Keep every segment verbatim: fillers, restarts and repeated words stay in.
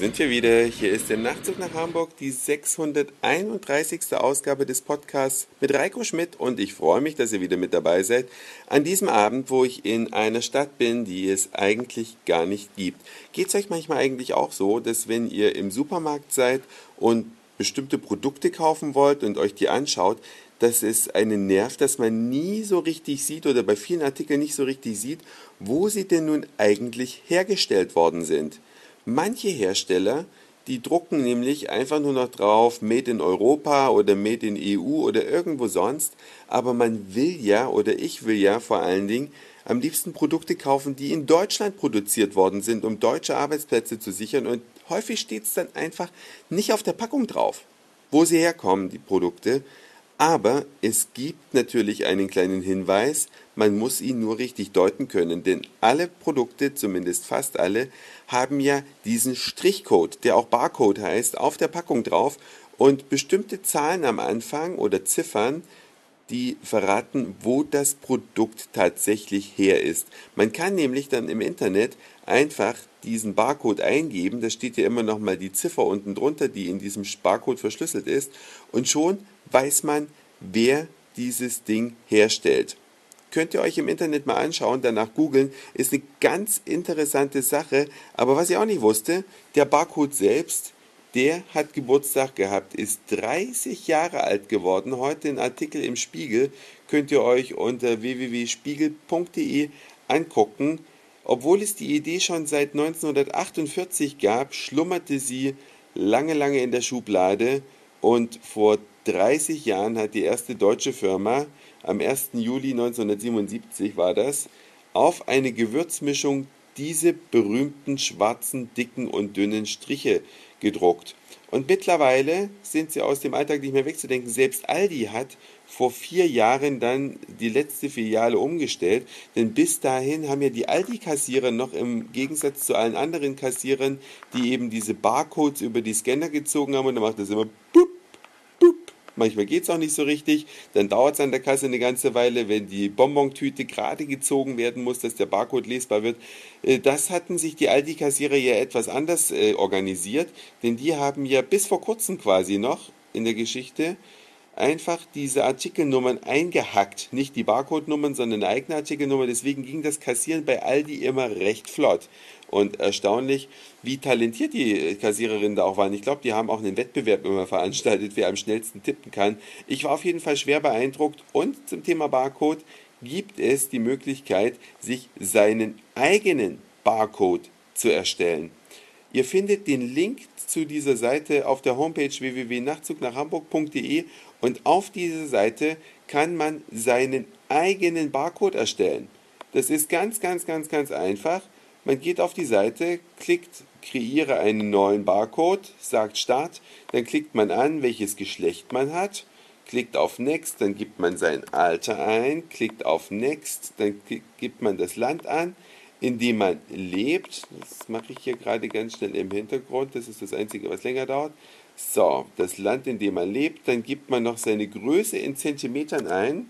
sind wir wieder. Hier ist der Nachtzug nach Hamburg, die sechshunderteinunddreißigste. Ausgabe des Podcasts mit Reiko Schmidt und ich freue mich, dass ihr wieder mit dabei seid. An diesem Abend, wo ich in einer Stadt bin, die es eigentlich gar nicht gibt. Geht es euch manchmal eigentlich auch so, dass wenn ihr im Supermarkt seid und bestimmte Produkte kaufen wollt und euch die anschaut, dass es einen nervt, dass man nie so richtig sieht oder bei vielen Artikeln nicht so richtig sieht, wo sie denn nun eigentlich hergestellt worden sind? Manche Hersteller, die drucken nämlich einfach nur noch drauf Made in Europa oder Made in E U oder irgendwo sonst, aber man will ja oder ich will ja vor allen Dingen am liebsten Produkte kaufen, die in Deutschland produziert worden sind, um deutsche Arbeitsplätze zu sichern, und häufig steht es dann einfach nicht auf der Packung drauf, wo sie herkommen, die Produkte. Aber es gibt natürlich einen kleinen Hinweis, man muss ihn nur richtig deuten können, denn alle Produkte, zumindest fast alle, haben ja diesen Strichcode, der auch Barcode heißt, auf der Packung drauf, und bestimmte Zahlen am Anfang oder Ziffern, die verraten, wo das Produkt tatsächlich her ist. Man kann nämlich dann im Internet einfach diesen Barcode eingeben, da steht ja immer noch mal die Ziffer unten drunter, die in diesem Barcode verschlüsselt ist, und schon weiß man, wer dieses Ding herstellt. Könnt ihr euch im Internet mal anschauen, danach googeln, ist eine ganz interessante Sache, aber was ich auch nicht wusste, der Barcode selbst, der hat Geburtstag gehabt, ist dreißig Jahre alt geworden. Heute ein Artikel im Spiegel, könnt ihr euch unter w w w punkt spiegel punkt d e angucken. Obwohl es die Idee schon seit neunzehnhundertachtundvierzig gab, schlummerte sie lange, lange in der Schublade, und vor dreißig Jahren hat die erste deutsche Firma, am ersten Juli neunzehnhundertsiebenundsiebzig war das, auf eine Gewürzmischung diese berühmten schwarzen, dicken und dünnen Striche gedruckt. Und mittlerweile sind sie aus dem Alltag nicht mehr wegzudenken. Selbst Aldi hat vor vier Jahren dann die letzte Filiale umgestellt, denn bis dahin haben ja die Aldi-Kassierer noch im Gegensatz zu allen anderen Kassierern, die eben diese Barcodes über die Scanner gezogen haben, und dann macht das immer bup, bup. Manchmal geht es auch nicht so richtig, dann dauert es an der Kasse eine ganze Weile, wenn die Bonbontüte gerade gezogen werden muss, dass der Barcode lesbar wird. Das hatten sich die Aldi-Kassierer ja etwas anders äh, organisiert, denn die haben ja bis vor kurzem quasi noch in der Geschichte einfach diese Artikelnummern eingehackt. Nicht die Barcode-Nummern, sondern eine eigene Artikelnummer. Deswegen ging das Kassieren bei Aldi immer recht flott. Und erstaunlich, wie talentiert die Kassiererinnen da auch waren. Ich glaube, die haben auch einen Wettbewerb immer veranstaltet, wer am schnellsten tippen kann. Ich war auf jeden Fall schwer beeindruckt. Und zum Thema Barcode gibt es die Möglichkeit, sich seinen eigenen Barcode zu erstellen. Ihr findet den Link zu dieser Seite auf der Homepage w w w punkt nachtzug nach hamburg punkt d e, und auf dieser Seite kann man seinen eigenen Barcode erstellen. Das ist ganz, ganz, ganz, ganz einfach. Man geht auf die Seite, klickt kreiere einen neuen Barcode, sagt Start, dann klickt man an, welches Geschlecht man hat, klickt auf Next, dann gibt man sein Alter ein, klickt auf Next, dann gibt man das Land an, in dem man lebt. Das mache ich hier gerade ganz schnell im Hintergrund, das ist das Einzige, was länger dauert. So, das Land, in dem man lebt, dann gibt man noch seine Größe in Zentimetern ein,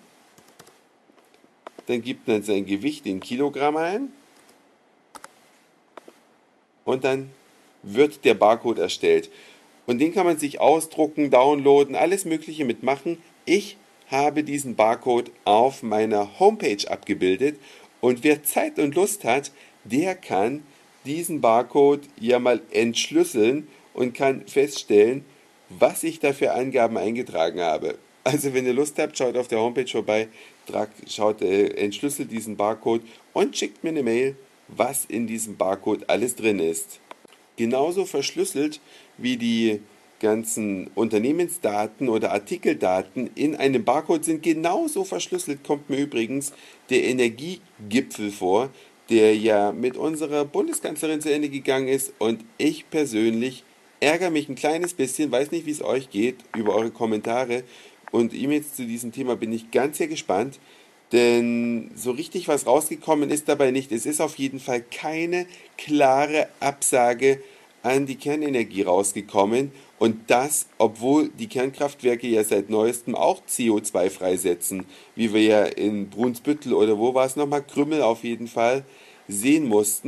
dann gibt man sein Gewicht in Kilogramm ein, und dann wird der Barcode erstellt. Und den kann man sich ausdrucken, downloaden, alles Mögliche mitmachen. Ich habe diesen Barcode auf meiner Homepage abgebildet, und wer Zeit und Lust hat, der kann diesen Barcode ja mal entschlüsseln und kann feststellen, was ich da für Angaben eingetragen habe. Also wenn ihr Lust habt, schaut auf der Homepage vorbei, tragt, schaut, äh, entschlüsselt diesen Barcode und schickt mir eine Mail, was in diesem Barcode alles drin ist. Genauso verschlüsselt wie die ganzen Unternehmensdaten oder Artikeldaten in einem Barcode sind, genauso verschlüsselt kommt mir übrigens der Energiegipfel vor, der ja mit unserer Bundeskanzlerin zu Ende gegangen ist, und ich persönlich ärgere mich ein kleines bisschen, weiß nicht, wie es euch geht, über eure Kommentare und E-Mails zu diesem Thema bin ich ganz sehr gespannt, denn so richtig was rausgekommen ist dabei nicht. Es ist auf jeden Fall keine klare Absage an die Kernenergie rausgekommen, und das, obwohl die Kernkraftwerke ja seit neuestem auch C O zwei freisetzen, wie wir ja in Brunsbüttel oder wo war es nochmal, Krümmel auf jeden Fall, sehen mussten.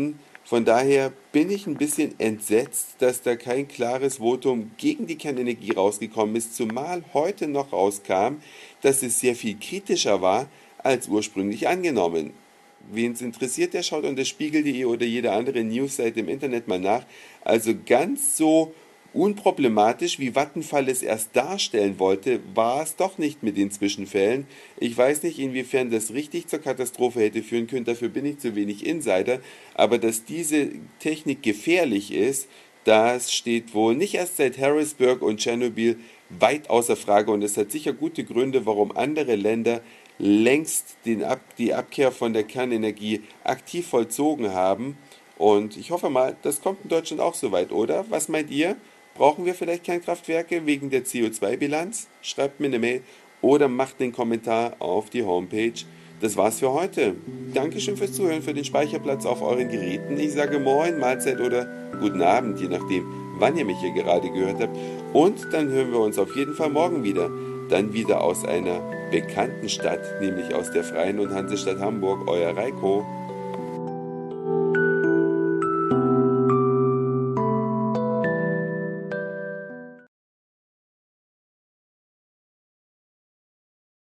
Von daher bin ich ein bisschen entsetzt, dass da kein klares Votum gegen die Kernenergie rausgekommen ist, zumal heute noch rauskam, dass es sehr viel kritischer war als ursprünglich angenommen. Wen es interessiert, der schaut unter spiegel punkt de oder jede andere Newsseite im Internet mal nach. Also ganz so unproblematisch, wie Vattenfall es erst darstellen wollte, war es doch nicht mit den Zwischenfällen. Ich weiß nicht, inwiefern das richtig zur Katastrophe hätte führen können, dafür bin ich zu wenig Insider, aber dass diese Technik gefährlich ist, das steht wohl nicht erst seit Harrisburg und Tschernobyl weit außer Frage und es hat sicher gute Gründe, warum andere Länder längst den Ab die Abkehr von der Kernenergie aktiv vollzogen haben. Und ich hoffe mal, das kommt in Deutschland auch so weit, oder? Was meint ihr? Brauchen wir vielleicht Kernkraftwerke wegen der C O zwei Bilanz? Schreibt mir eine Mail oder macht den Kommentar auf die Homepage. Das war's für heute. Dankeschön fürs Zuhören, für den Speicherplatz auf euren Geräten. Ich sage Moin, Mahlzeit oder guten Abend, je nachdem, wann ihr mich hier gerade gehört habt. Und dann hören wir uns auf jeden Fall morgen wieder. Dann wieder aus einer bekannten Stadt, nämlich aus der Freien und Hansestadt Hamburg, euer Reiko.